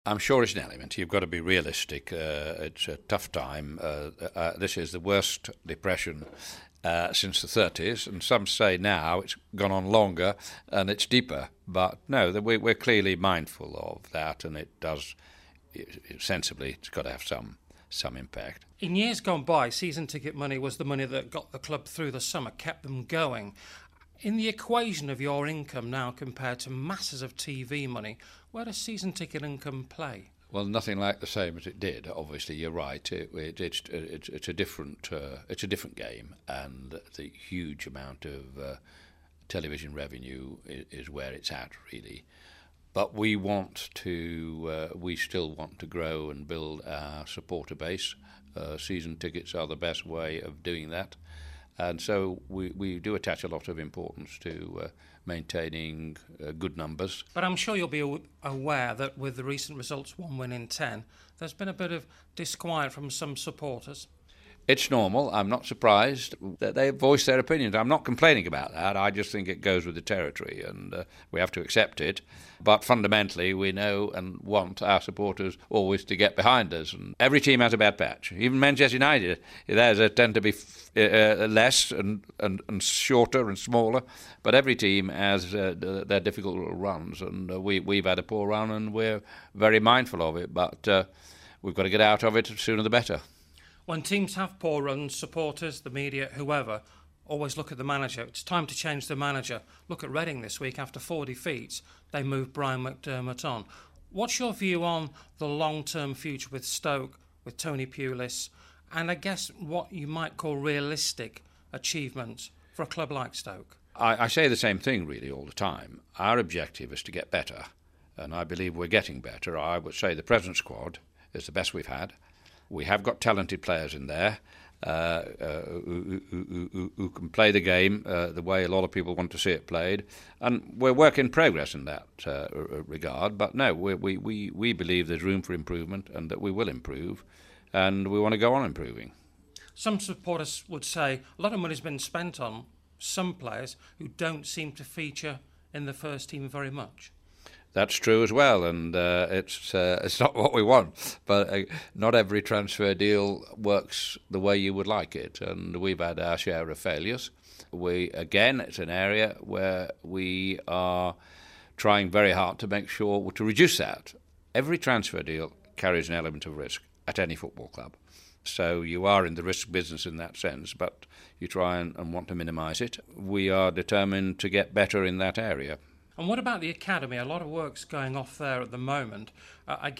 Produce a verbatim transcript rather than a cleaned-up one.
I'm sure it's an element. You've got to be realistic. Uh, it's a tough time. Uh, uh, this is the worst depression uh, since the thirties, and some say now it's gone on longer and it's deeper. But no, we're, we're clearly mindful of that, and it does, it, it, sensibly, it's got to have some some impact. In years gone by, season ticket money was the money that got the club through the summer, kept them going. In the equation of your income now compared to masses of T V money, where does season ticket income play? Well, nothing like the same as it did. Obviously, you're right. It, it, it's, it's it's a different uh, it's a different game, and the huge amount of uh, television revenue is, is where it's at, really. But we want to uh, we still want to grow and build our supporter base. Uh, season tickets are the best way of doing that. And so we, we do attach a lot of importance to uh, maintaining uh, good numbers. But I'm sure you'll be aware that with the recent results, one win in ten, there's been a bit of disquiet from some supporters. It's normal. I'm not surprised that they voice their opinions. I'm not complaining about that. I just think it goes with the territory, and uh, we have to accept it. But fundamentally, we know and want our supporters always to get behind us. And every team has a bad patch. Even Manchester United, theirs tend to be f- uh, less and, and, and shorter and smaller. But every team has uh, their difficult runs, and uh, we, we've had a poor run, and we're very mindful of it. But uh, we've got to get out of it sooner the better. When teams have poor runs, supporters, the media, whoever, always look at the manager. It's time to change the manager. Look at Reading this week. After four defeats, they moved Brian McDermott on. What's your view on the long-term future with Stoke, with Tony Pulis, and I guess what you might call realistic achievements for a club like Stoke? I, I say the same thing really all the time. Our objective is to get better, and I believe we're getting better. I would say the present squad is the best we've had. We have got talented players in there uh, uh, who, who, who, who can play the game uh, the way a lot of people want to see it played, and we're work in progress in that uh, regard. But no, we, we, we, we believe there's room for improvement and that we will improve, and we want to go on improving. Some supporters would say a lot of money's been spent on some players who don't seem to feature in the first team very much. That's true as well, and uh, it's uh, it's not what we want. But uh, not every transfer deal works the way you would like it, and we've had our share of failures. We again, it's an area where we are trying very hard to make sure to reduce that. Every transfer deal carries an element of risk at any football club, so you are in the risk business in that sense. But you try and, and want to minimise it. We are determined to get better in that area. And what about the academy? A lot of work's going off there at the moment. Uh, I guess